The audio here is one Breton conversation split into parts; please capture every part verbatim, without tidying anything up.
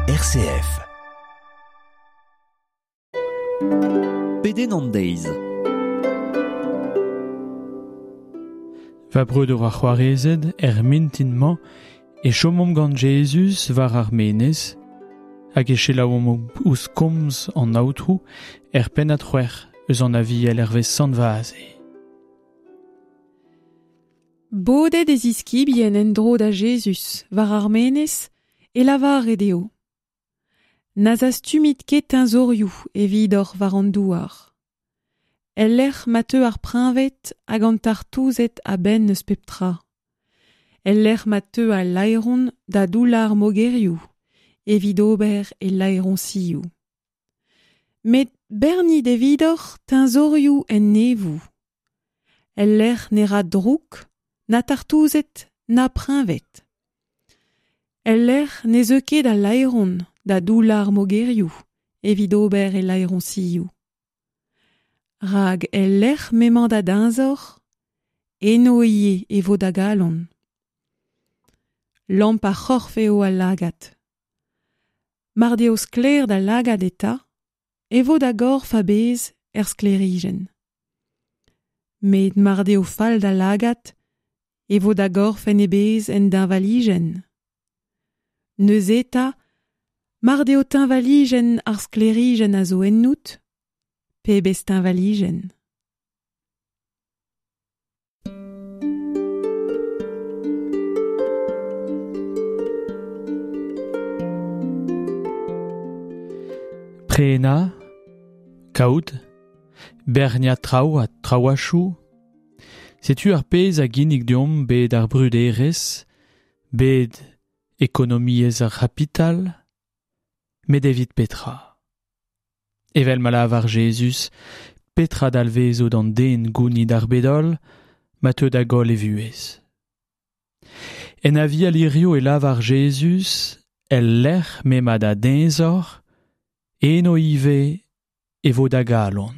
R C F. Peden an deiz. Va breud ur c'hoarezed er mintinman e chomom gant Jesus war ar menez hag e chelaom ouz komz an aotrou er pen a c'hwer eus an aviel ervez sant vaze. Bodet ez iskibien en dro da Jesus war ar menez e lavar edeo. Naz a stumit ket teinzorioù evit or war an douar. El lec'h mateu ar prinvet hag an tartouzet a ben eus peptra. El lec'h mateu a lairon da doular mogerioù, evit ober e lairon sioù. Met bernid evit or teinzorioù en nevou. El lec'h n'era drouk, na tartouzet, na prinvet. El lec'h ne zeu ket a lairon da doular mogerioù, evit ober e lairon sioù. Rag el lec'h memant da dinzor, eno ie e vo da galon. Lamp a c'horf eo a lagat. Mar deo skler da lagat eta, e vo da gorf a bez er sklerigen. Met mar deo fall da lagat, e vo da gorf en e bez en d'invaligen. Neus eta, mar deo tinvaligen ar sklerigen a zo ennout, pe bez tinvaligen. Prena, kaout, bernia trao a traoachou, setu ar pez a ginnig deom bet ar bruderez, bet ekonomiez ar capital, met evit petra. Evel malav ar Jesus, petra dalvezo d'an den gounid ar bedol, mateu da gol e vuez. En avi alirio e lav ar Jesus, el lec'h mema da denzor, eno ive e vo da galon.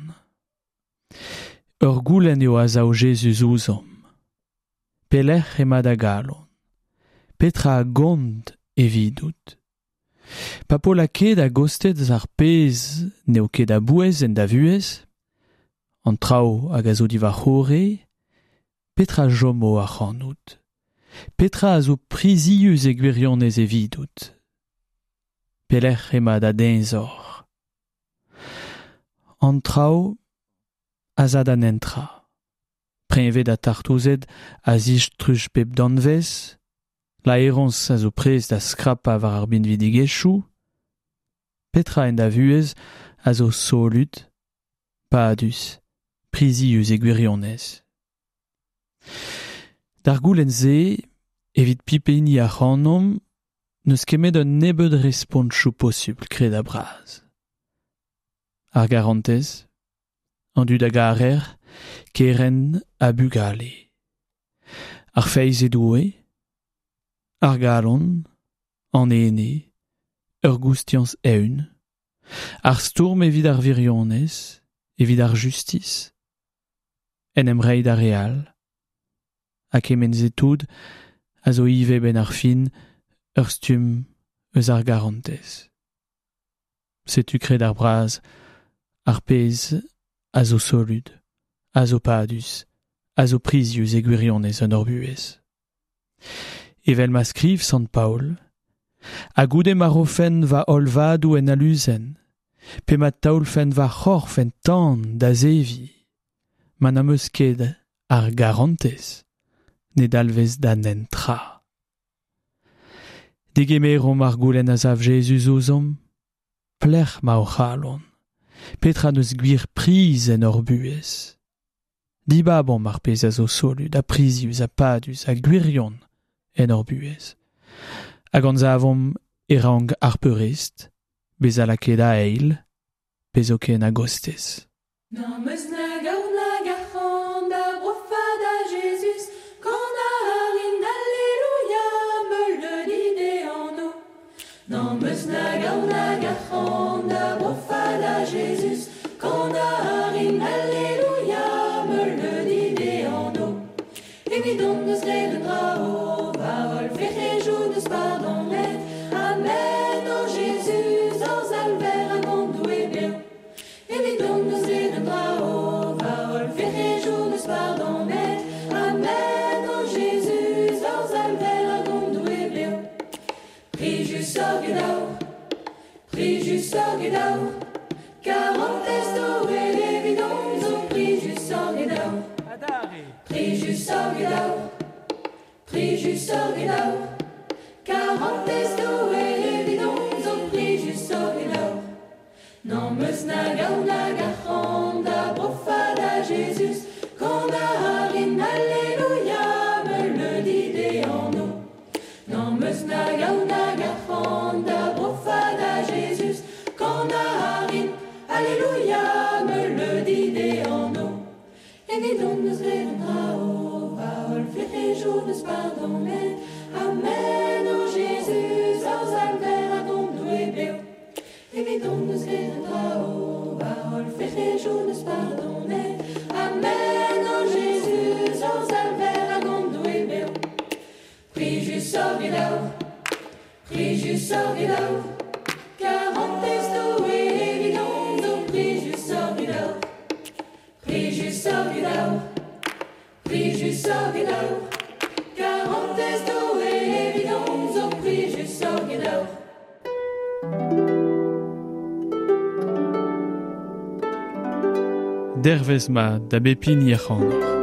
Ur goulenn eo a zao Jesus ouzom. Pelec'h ema da galon. Petra a gont evidout. Pa po la ket a gostet ar pez neo ket a bouez en da vuez, an trao hag a zo diva c'hore, petra jomo a c'hanout. Petra a zo prizius e gwirionez evidout. Pelec'h ema da denzor. An trao a zad an entra. Preñvet a tartouzet a zich truj pep danvez, la erons a zo prez da skrapa war ar binvidigechou, petra en da vuez a zo solut, padus, prizius e gwirionez. Dar goulenn ze, evit pipeni a c'hanom, neus kemet un nebet responsio posibl kred a braz. Ar garantez, an dud a garer, keren a bugale. Ar feiz e doue, ar galon, an ene, ur goustians eun, ar stourm evit ar virionez, evit ar justice, en emreid ar real, ha kemen zetoud a zo ive ben ar fin ur stum eus ar garantez. Setu kred ar braz, ar pez a zo solud, a zo padus, a zo prizius e gwirionez an ur buez. Evel ma skriv Sant Paul, a goude ma rofen va olvadou en aluzen, pe ma taoulfen va c'horf en tan da zevi, man am eus ket ar garantez, ne dalvez da nen tra. Degemerom ar goulenn a zav Jesus ozom, plec'h ma o c'halon, petra neus gwir priz en ur buez. Dibabon mar pez a zo solud, a prizius, a padus, a gwirion en ur buez. Hag an zavom e rang ar peurist, bez a laket a eil, bez o ken a gostez. Na meus na gaout na garc'han da brofa da Jesus, kant a harin alleluia meul de dide an o. Na meus na gaout na garc'han da brofa da Jesus, kant a harin alleluia meul de dide an o. Evidon deus gret un dra o, va vol fec'h e jou deus pardon ret, amen o Jesus. orgedau, prijus orgedau, quarante esto et les bidons, au prijus orgedau, prijus orgedau, prijus orgedau, quarante esto et les bidons, au prijus orgedau. Non meus nagau nagachon da brofada Jésus, qu'on a harin alléluia, me le dit en nous. Non meus nagau nagachon da brofada Jésus, qu'on a harin alléluia, me le dit en nous. Et vi donnes redra o, va ol fleche journes pardonner, amen, o Jésus, aus alver a dondu e beu. Et vi donnes redra o, va ol fleche journes pardonner, amen, o Jésus, aus alver a dondu e beu. Prijus orgedau, prijus orgedau, quarante esto et évidence, o prijus orgedau, prijus orgedau, prijus orgedau, quarante esto et évidence, o prijus orgedau. Dervezma da bepin yachanor.